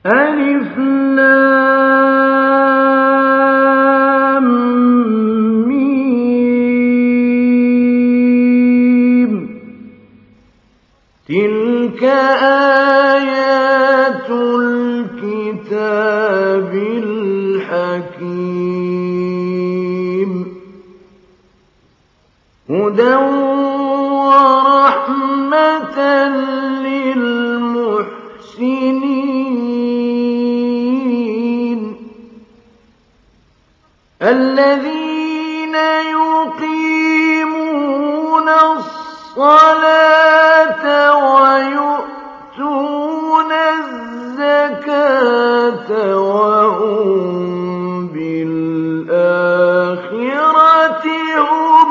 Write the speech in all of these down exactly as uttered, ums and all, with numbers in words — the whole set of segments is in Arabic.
ألف لام ميم تلك آيات الكتاب الحكيم هدى ورحمة للمحسنين الذين يقيمون الصلاة ويؤتون الزكاة وهم بالآخرة هم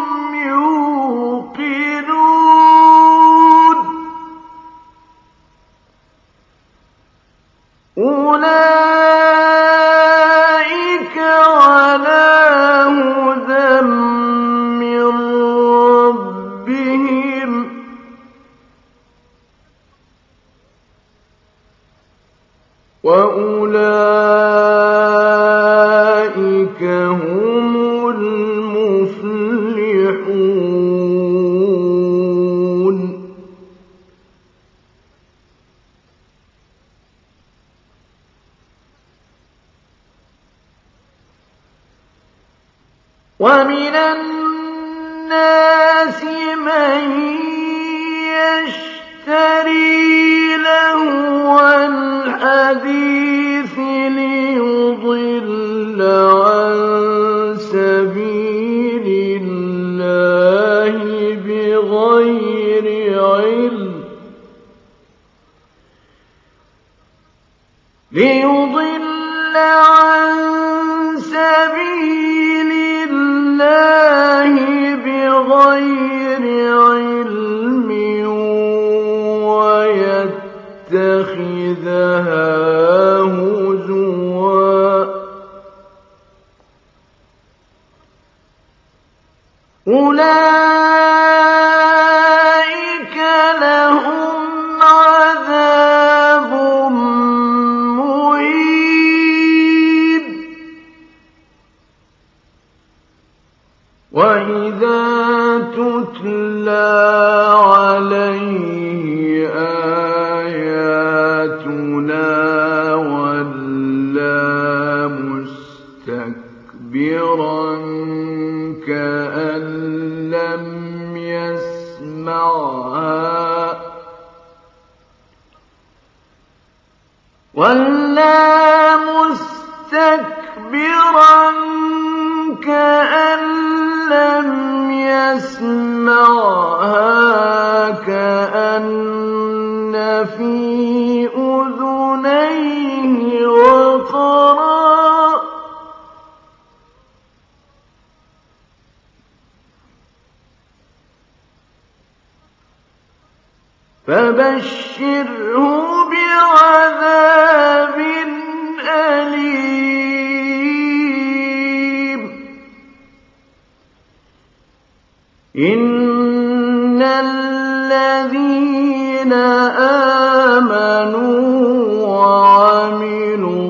يوقنون أولئك على هدى من ربهم وأولئك هم المفلحون ومن الناس من يشتري لهو الحديث ليضل عن سبيل الله بغير علم ليضل عن سبيل الله بغير علم ويتخذها هزوا أولئك لهم عذاب مهين وإذا تتلى عليه آياتنا ولى مستكبرا كأن لم يسمعها ولى مستكبرا كأن لم يسمعها كأن في أذنيه وقرا فبشره بعذاب أليم إن الذين آمنوا وعملوا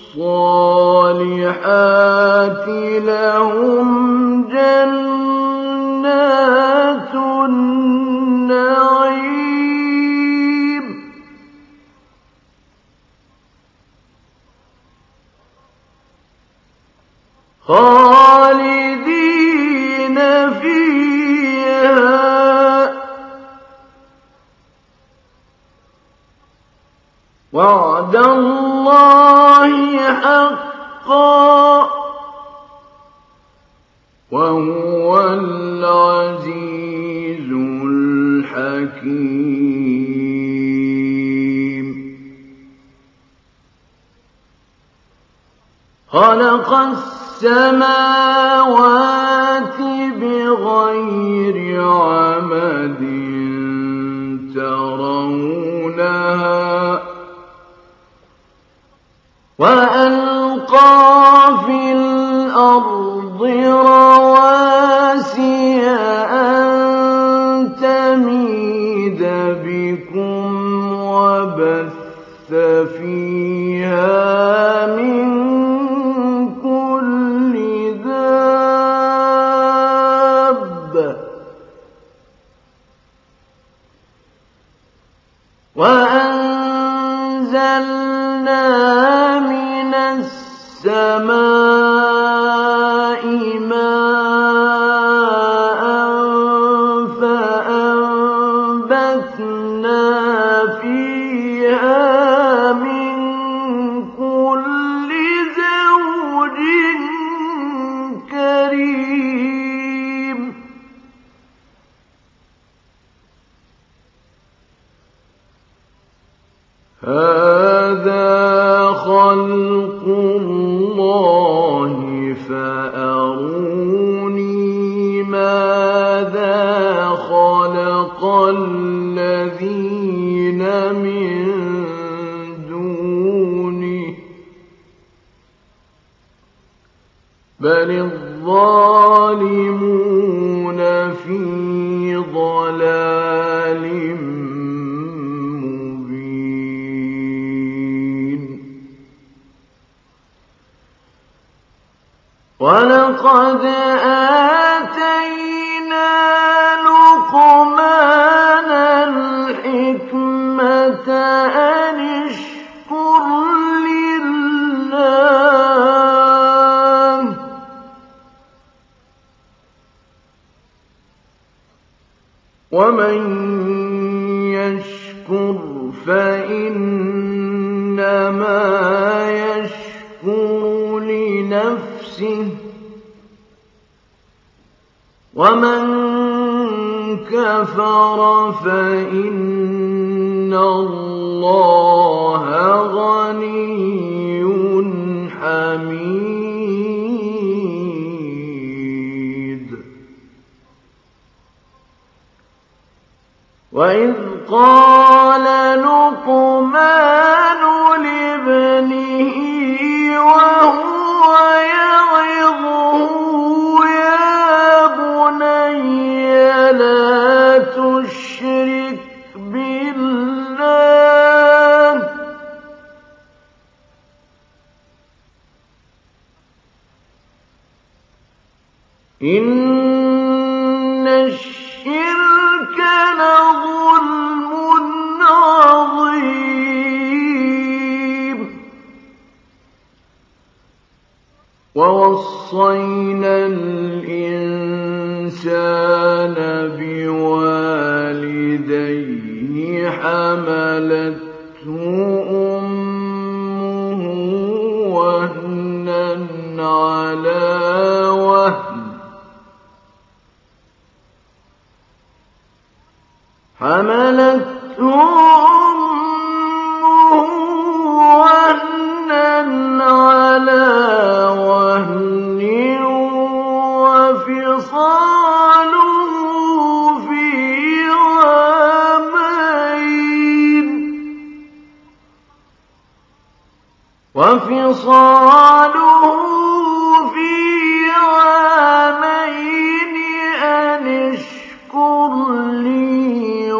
الصالحات لهم جنات النعيم خالدين فيها وعد الله حقا وهو العزيز الحكيم خلق السماوات بغير عمد ترونها وألقى في الأرض رواسي أن تميد بكم وبث فيها أنزلنا من السماء ماء فأنبتنا فيها من كل زوج كريم هذا خلق الله فأروني ماذا خلق الذين من دونه بل الظالمون في ضلال وَلَقَدْ آتَيْنَا لُقْمَانَ الْحِكْمَةَ أَنِ اشْكُرْ لِلَّهِ وَمَن يَشْكُرْ فَإِنَّمَا يَشْكُرُ لِنَفْسِهِ وَمَن كَفَرَ فَإِنَّ اللَّهَ غَنِيٌّ حَمِيدٌ وَإِذْ قَالَ لُقْمَانُ لِابْنِهِ وَهُوَ يَعِظُهُ يَا بُنَيَّ لَا تُشْرِكْ بِاللَّهِ إِنَّ الشِّرْكَ لَظُلْمٌ عَظِيمٌ وَوَصَّيْنَا الْإِنسَانَ بِوَالِدَيْهِ حَمَلَتْهُ أُمُّهُ وَهْنًا عَلَىٰ وَهْنٍ حَمَلَتْهُ أُمُّهُ وَهْنًا عَلَىٰ وَهْنٍ وَفِصَالُهُ فِي عَامَيْنِ وَفِصَالُهُ فِي عَامَيْنِ أَنِ اشْكُرْ لِي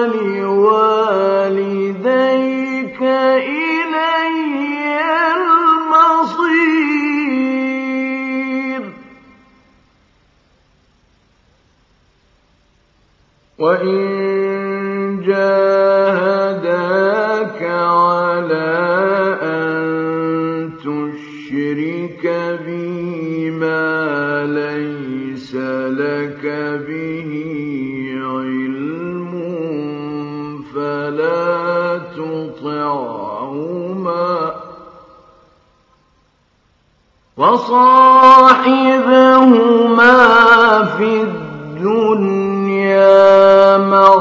وَلِوَالِدَيْكَ إِلَيَّ الْمَصِيرُ وَإِن جَاهَدَاكَ عَلَىٰ أَن تُشْرِكَ بِي مَا لَيْسَ لَكَ بِهِ عِلْمٌ فَلَا تُطِعْهُمَا وَصَاحِبْهُمَا فِي الدُّنْيَا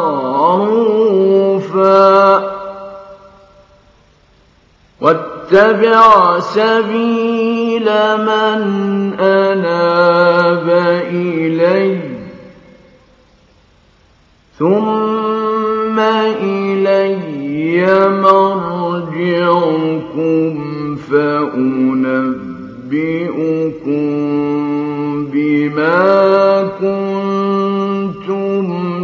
مَعْرُوفًا وَاتَّبِعْ سَبِيلَ مَنْ أَنَابَ إِلَيَّ ثُمَّ إِلَيَّ مَرْجِعُكُمْ فَأُنَبِّئُكُم بِمَا كُنتُمْ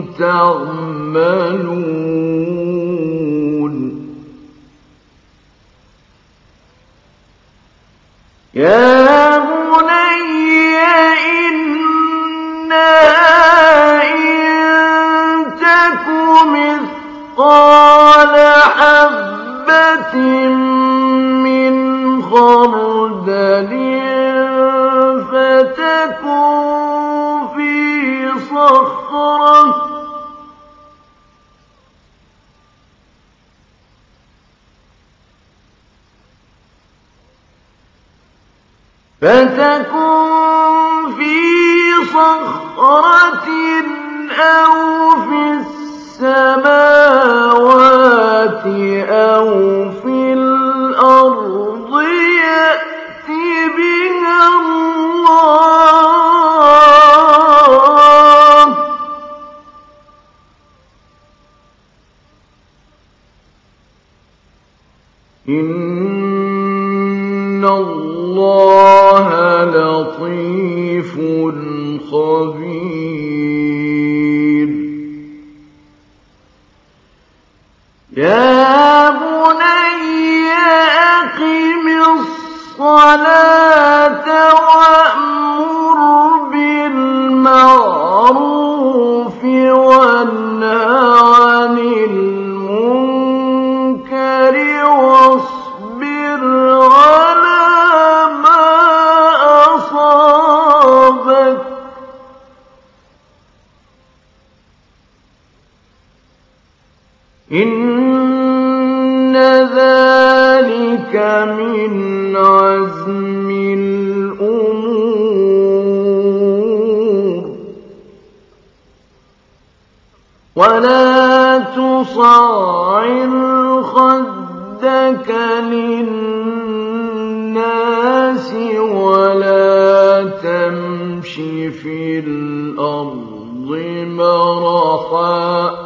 تَعْمَلُونَ يَا بُنَيَّ إِنَّهَا إِن تَكُ مِثْقَالَ حَبَّةٍ خردل فتكن في صخرة فتكن في صخرة أو في السماوات أو في الأرض يأت بها الله إن الله لطيف خبير يا بني أقم الصلاة وأمر بالمعروف وانه عن المنكر واصبر على ما أصابك إن ذلك من عزم الأمور ولا تصعر خدك للناس ولا تمش في الأرض مرحا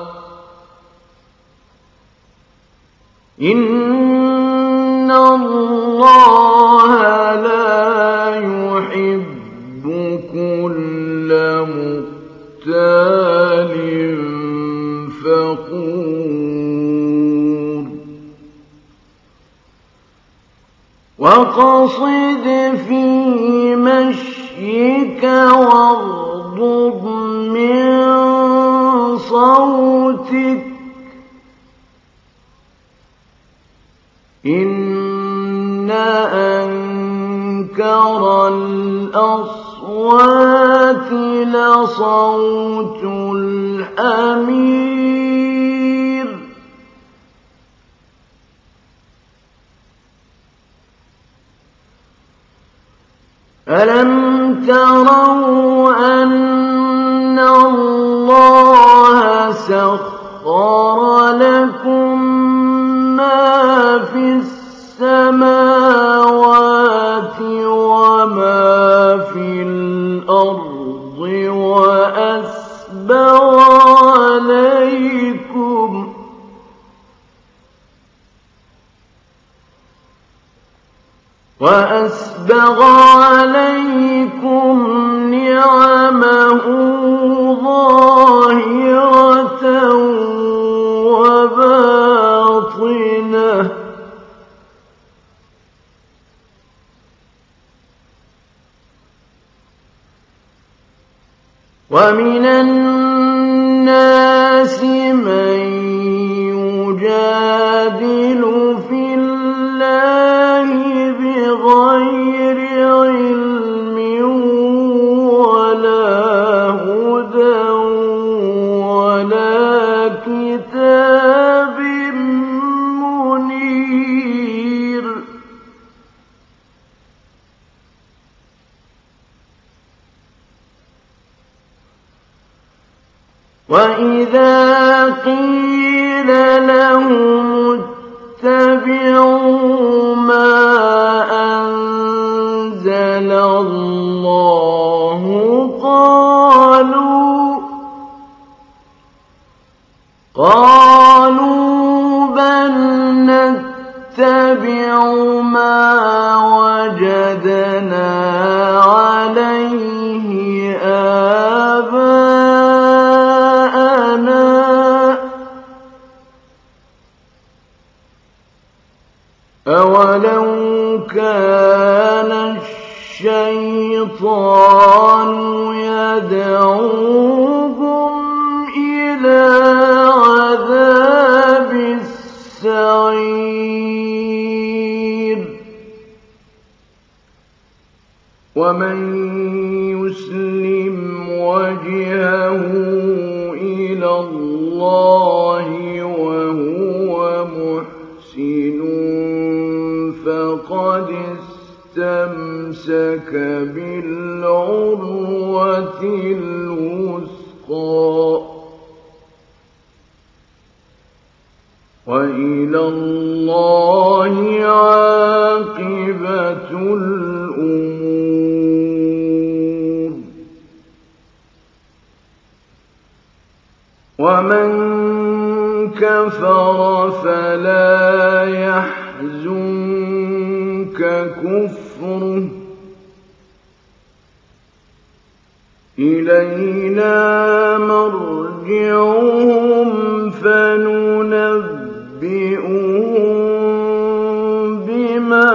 إن الله لا يحب كل مختال فخور وقصد في مشيك واغضض من صوتك إن أنكر الأصوات لصوت الحمير ألم تروا أن الله سخر لكم ما في السماوات وما في الأرض وأسبغ عليكم وأسبغ عليكم نعمه ظاهرة وباطنة ومن الناس من يجادل في الله بغير علم ولا هدى ولا كتاب منير وإذا قيل لهم اتبعوا ما أنزل الله قالوا قالوا بل نتبع ما وجدنا عليه آباءنا أولو كان الشيطان يدعوهم إلى عذاب السعير ومن يسلم وجهه إلى الله وهو محسن فقد استمسك بالعروة الوثقى وإلى الله عاقبة الأمور. ومن كفر فلا يحزنك كفره إلينا مرجعهم فننبئهم بما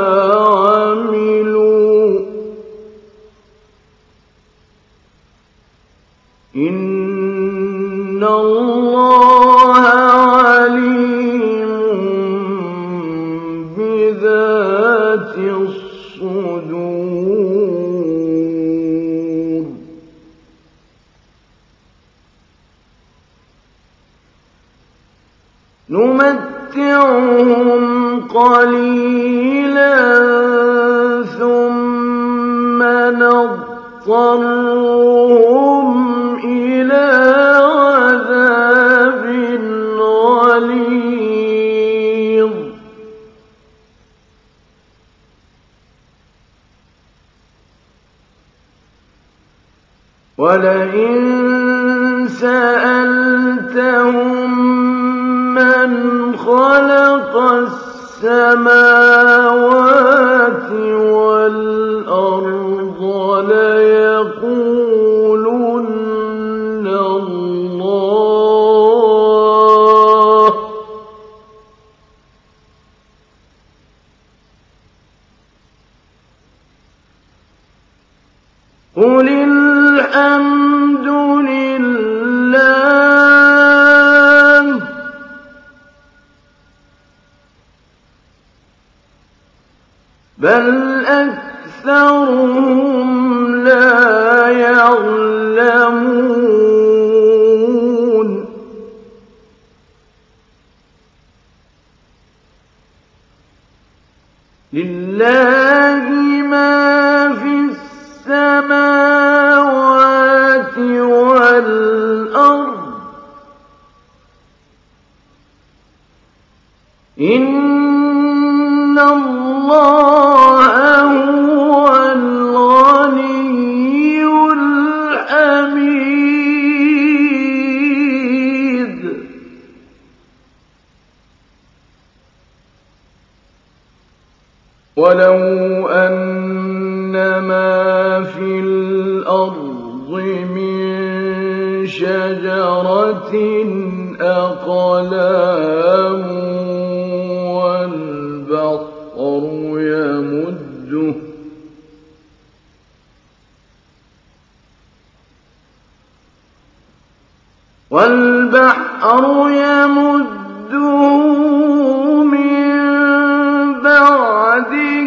عملوا إن الله عليم بذات الصدور. نمتعهم قليلا ثم نضطرهم إلى عذاب غليظ. ولئن سألتهم من خلق السماوات والأرض ليقولن الله قل الحمد لله بل أكثرهم لا يعلمون. لله ما في السماوات والأرض إن الله هو الغني الحميد. ولو أن ما في الأرض من شجرة أقلام والبحر يمده والبحر يمده من بعده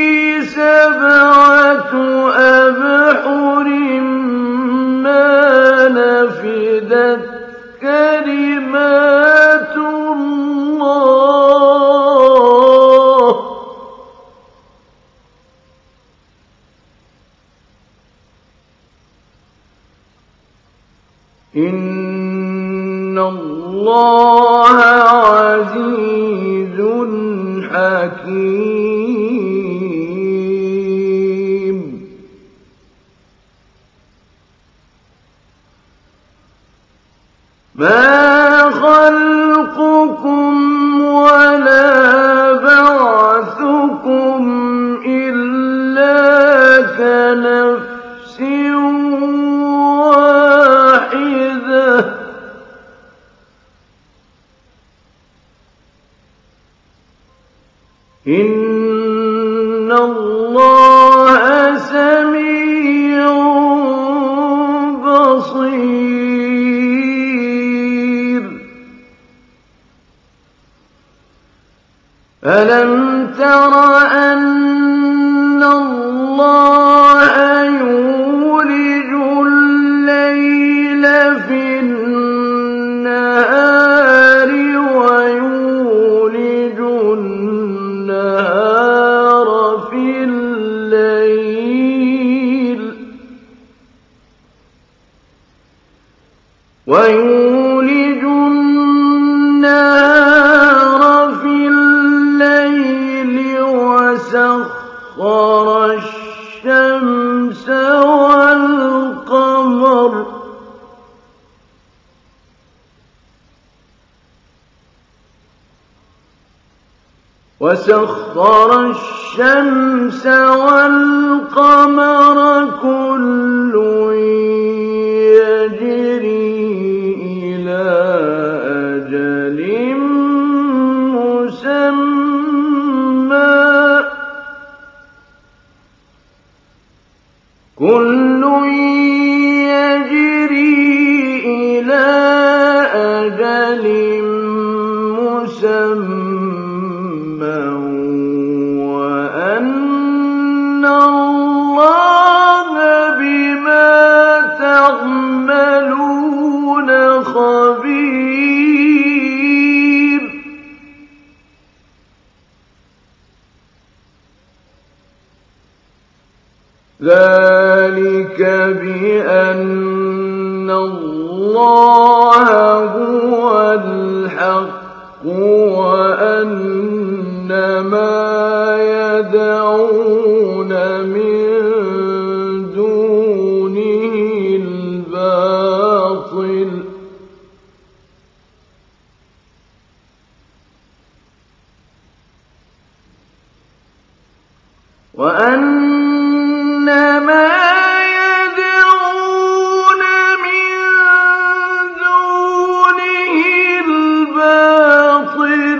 سبعة أبحر ما نفدت كلمات الله إن الله عزيز حكيم. ما خلقكم ولا بعثكم إلا كنفس واحدة إن الله سميع بصير. ألم تر أن الله ويولج النهار في الليل وسخر الشمس والقمر وسخر الشمس والقمر كل يجري إلى أجل مسمى كل يجري إلى أجل مسمى وأن الله بما تعملون خبير. ذلك بأن الله هو الحق وأن ما يدعون من دونه الباطل وأن ما يدعون من دونه الباطل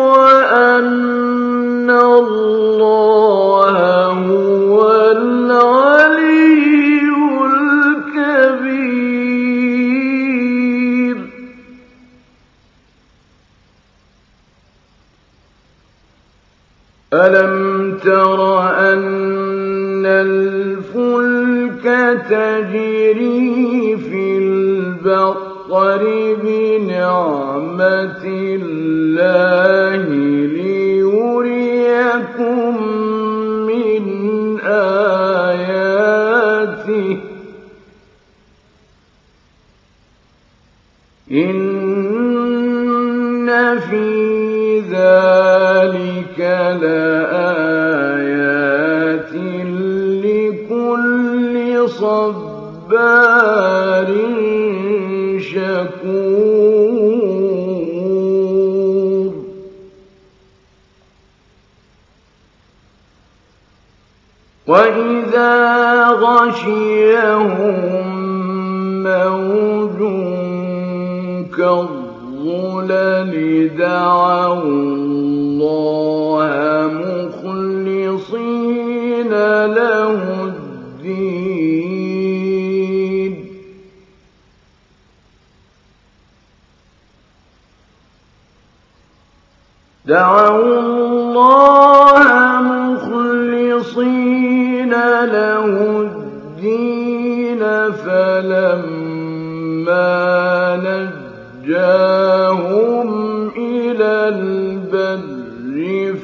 وأن الله هو العلي الكبير. ألم تر أن الفلك تجري في البحر بنعمة الله ليريكم من آياته إن في ذلك لآيات لكل صبار شكور. وإذا غشيهم موج كالظلل دعوا الله مخلصين له الدين دعوا الله مخلصين له الدين فلما نجاهم إلى البر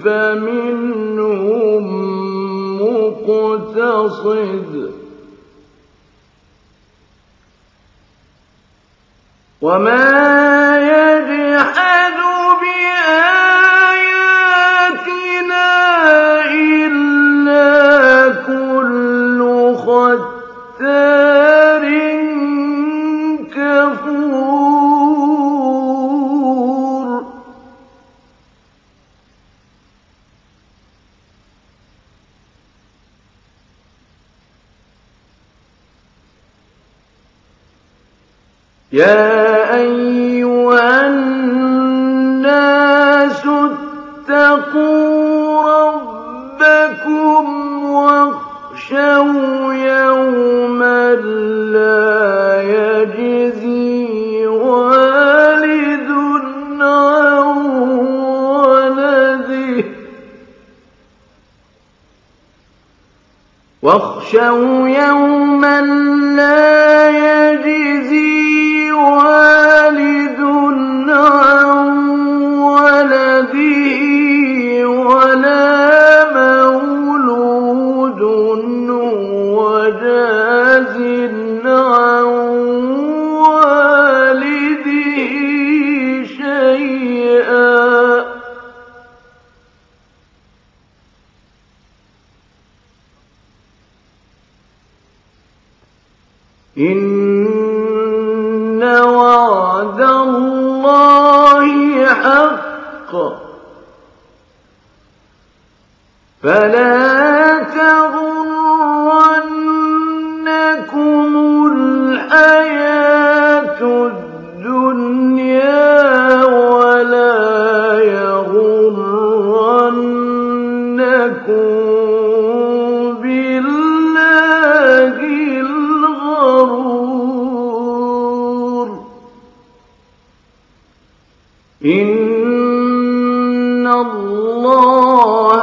فمنهم مقتصد وما يجحد بآياتنا إلا كل ختار كفور. يا أيها الناس اتقوا ربكم واخشوا يوما لا يجزي والد عن ولده واخشوا يوما لا يجزي والد عن ولده ولا مولود هو جاز عن إن وعد الله حق فلا تغرنكم الحياة الدنيا ولا يغرنكم بالله الغرور إن الله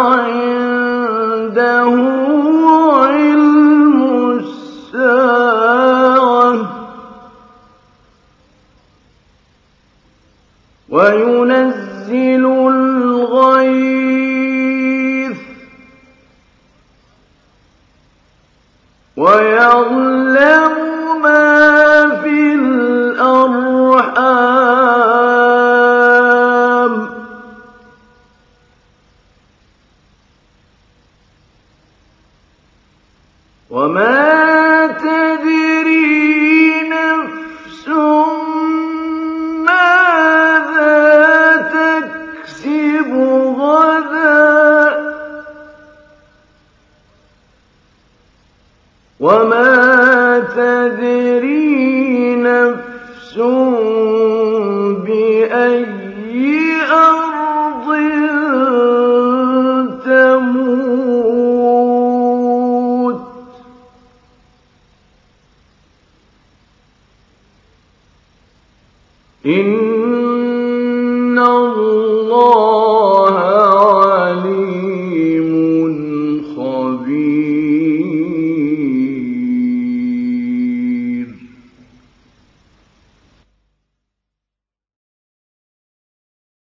عنده علم الساعة وينزل الغيث ويعلم ما في الأرحام وما تدري نفس ماذا تكسب غدا وما تدري نفس بأي أرض تموت إن الله